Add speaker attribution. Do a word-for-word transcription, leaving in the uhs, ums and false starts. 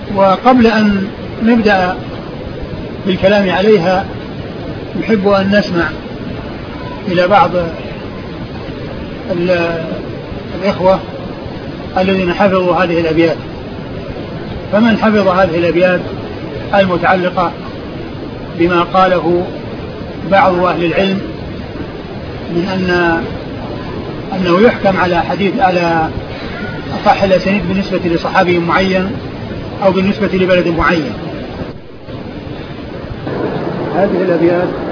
Speaker 1: وقبل أن نبدأ بالكلام عليها نحب أن نسمع إلى بعض الإخوة الذين حفظوا هذه الأبيات. فمن حفظ هذه الأبيات المتعلقة بما قاله بعض أهل العلم من أن أنه يحكم على حديث على أصح الأسانيد بالنسبة لصحابي معين أو بالنسبة لبلد معين. هذه الأبيات